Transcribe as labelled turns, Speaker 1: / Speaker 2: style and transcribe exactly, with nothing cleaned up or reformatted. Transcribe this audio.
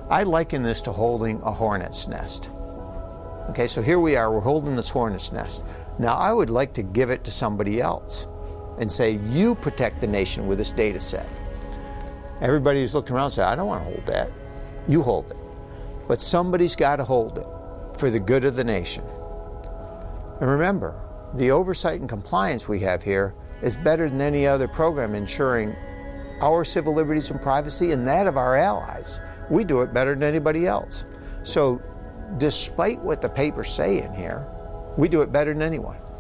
Speaker 1: I liken this to holding a hornet's nest. Okay, so here we are, we're holding this hornet's nest. Now I would like to give it to somebody else and say, you protect the nation with this data set. Everybody's looking around and saying, I don't want to hold that. You hold it. But somebody's got to hold it for the good of the nation. And remember, the oversight and compliance we have here is better than any other program ensuring our civil liberties and privacy and that of our allies. We do it better than anybody else. So despite what the papers say in here, we do it better than anyone.